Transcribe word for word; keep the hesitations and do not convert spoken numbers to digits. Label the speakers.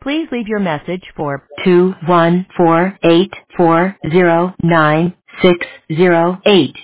Speaker 1: Please leave your message for two one four eight four zero nine six zero eight.